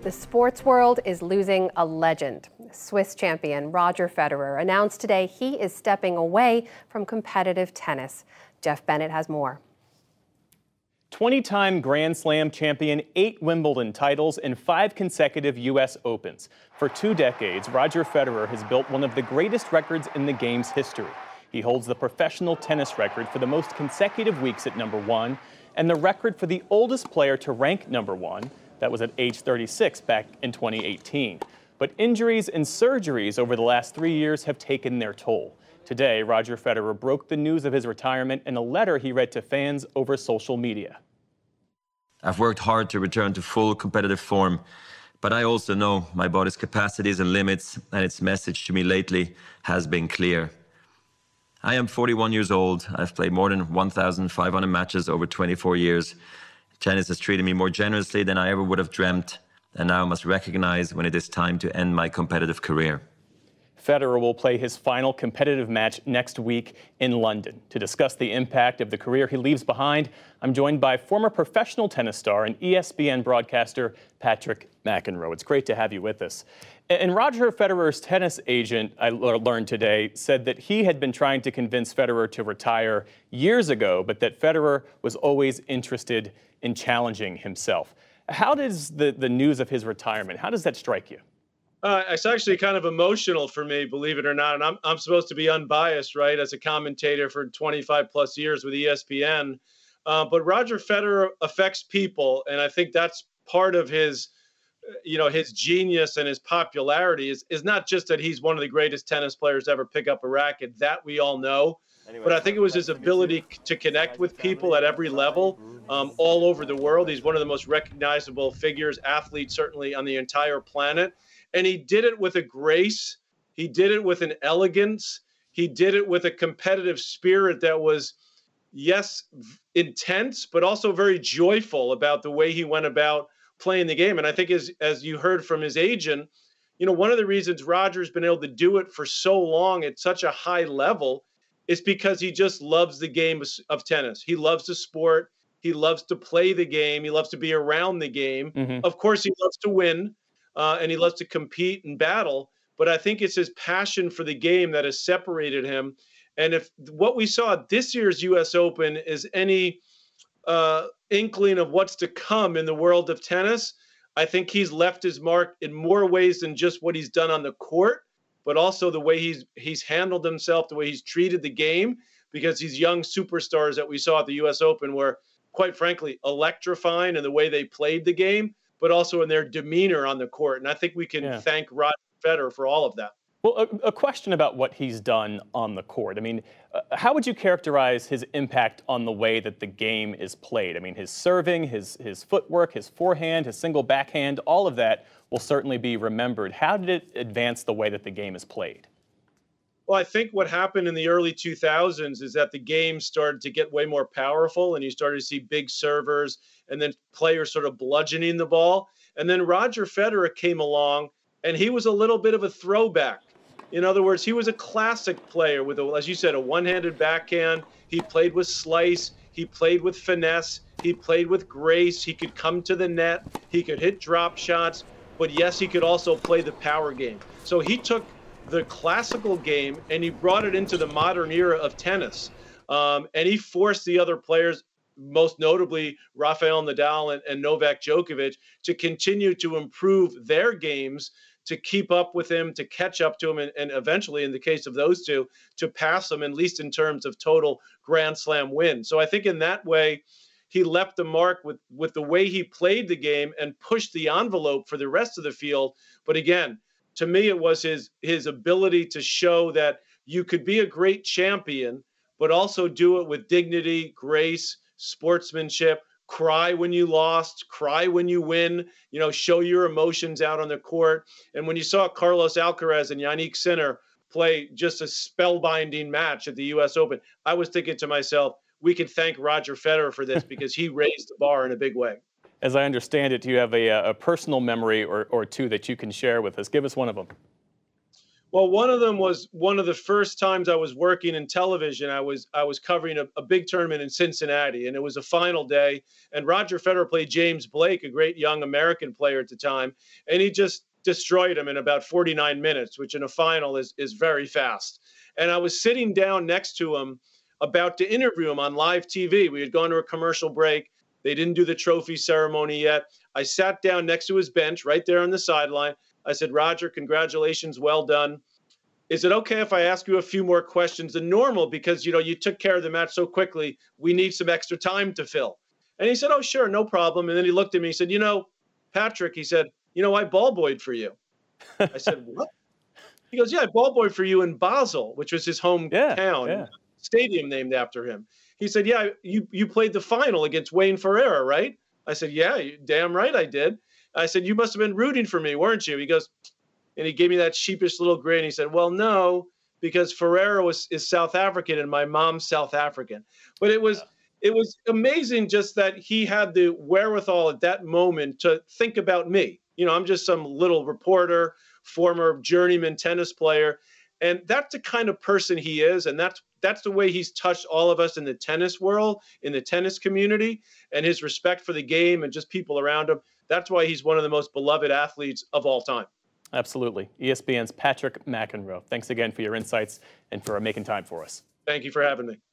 The sports world is losing a legend. Swiss champion Roger Federer announced today he is stepping away from competitive tennis. Jeff Bennett has more. 20-time Grand Slam champion, 8 Wimbledon titles, and 5 consecutive U.S. Opens. For 2 decades, Roger Federer has built one of the greatest records in the game's history. He holds the professional tennis record for the most consecutive weeks at #1 and the record for the oldest player to rank #1. That was at age 36 back in 2018. But injuries and surgeries over the last 3 years have taken their toll. Today, Roger Federer broke the news of his retirement in a letter he read to fans over social media. I've worked hard to return to full competitive form, but I also know my body's capacities and limits, and its message to me lately has been clear. I am 41 years old. I've played more than 1,500 matches over 24 years. Tennis has treated me more generously than I ever would have dreamt, and now I must recognize when it is time to end my competitive career. Federer will play his final competitive match next week in London. To discuss the impact of the career he leaves behind, I'm joined by former professional tennis star and ESPN broadcaster Patrick McEnroe. It's great to have you with us. And Roger Federer's tennis agent, I learned today, said that he had been trying to convince Federer to retire years ago, but that Federer was always interested in challenging himself. How does the news of his retirement, how does that strike you? It's actually kind of emotional for me, believe it or not. And I'm supposed to be unbiased, right, as a commentator for 25 plus years with ESPN. But Roger Federer affects people, and I think that's part of his, his genius and his popularity is not just that he's one of the greatest tennis players to ever pick up a racket. That we all know. But I think it was his ability to connect with people at every level, all over the world. He's one of the most recognizable figures, athletes certainly on the entire planet. And he did it with a grace. He did it with an elegance. He did it with a competitive spirit that was, yes, intense, but also very joyful about the way he went about playing the game. And I think as you heard from his agent, one of the reasons Roger's been able to do it for so long at such a high level is because he just loves the game of tennis. He loves the sport. He loves to play the game. He loves to be around the game. Mm-hmm. Of course, he loves to win. And he loves to compete and battle, but I think it's his passion for the game that has separated him. And if what we saw at this year's U.S. Open is any inkling of what's to come in the world of tennis, I think he's left his mark in more ways than just what he's done on the court, but also the way he's handled himself, the way he's treated the game, because these young superstars that we saw at the U.S. Open were, quite frankly, electrifying in the way they played the game, but also in their demeanor on the court. And I think we can thank Roger Federer for all of that. Well, a question about what he's done on the court. I mean, how would you characterize his impact on the way that the game is played? I mean, his serving, his footwork, his forehand, his single backhand, all of that will certainly be remembered. How did it advance the way that the game is played? Well, I think what happened in the early 2000s is that the game started to get way more powerful, and you started to see big servers and then players sort of bludgeoning the ball. And then Roger Federer came along, and he was a little bit of a throwback. In other words, he was a classic player with, as you said, a one-handed backhand. He played with slice. He played with finesse. He played with grace. He could come to the net. He could hit drop shots. But yes, he could also play the power game. So he took the classical game and he brought it into the modern era of tennis. And he forced the other players, most notably Rafael Nadal and Novak Djokovic, to continue to improve their games, to keep up with him, to catch up to him, and eventually, in the case of those two, to pass him, at least in terms of total Grand Slam wins. So I think in that way, he left a mark with the way he played the game and pushed the envelope for the rest of the field. But again, to me, it was his ability to show that you could be a great champion, but also do it with dignity, grace, sportsmanship, cry when you lost, cry when you win, show your emotions out on the court. And when you saw Carlos Alcaraz and Yannick Sinner play just a spellbinding match at the U.S. Open, I was thinking to myself, we could thank Roger Federer for this because he raised the bar in a big way. As I understand it, you have a personal memory or two that you can share with us. Give us one of them. Well, one of them was one of the first times I was working in television. I was covering a big tournament in Cincinnati, and it was a final day. And Roger Federer played James Blake, a great young American player at the time, and he just destroyed him in about 49 minutes, which in a final is very fast. And I was sitting down next to him, about to interview him on live TV. We had gone to a commercial break. They didn't do the trophy ceremony yet. I sat down next to his bench right there on the sideline. I said, Roger, congratulations, well done. Is it okay if I ask you a few more questions than normal? Because, you took care of the match so quickly, we need some extra time to fill. And he said, oh, sure, no problem. And then he looked at me, he said, Patrick, he said, I ball boyed for you. I said, what? He goes, yeah, I ball boyed for you in Basel, which was his hometown, stadium named after him. He said, yeah, you played the final against Wayne Ferreira, right? I said, yeah, damn right I did. I said, you must have been rooting for me, weren't you? He goes, and he gave me that sheepish little grin. He said, well, no, because Ferreira is South African and my mom's South African. But it was amazing just that he had the wherewithal at that moment to think about me. I'm just some little reporter, former journeyman tennis player. And that's the kind of person he is. And that's the way he's touched all of us in the tennis world, in the tennis community, and his respect for the game and just people around him. That's why he's one of the most beloved athletes of all time. Absolutely. ESPN's Patrick McEnroe. Thanks again for your insights and for making time for us. Thank you for having me.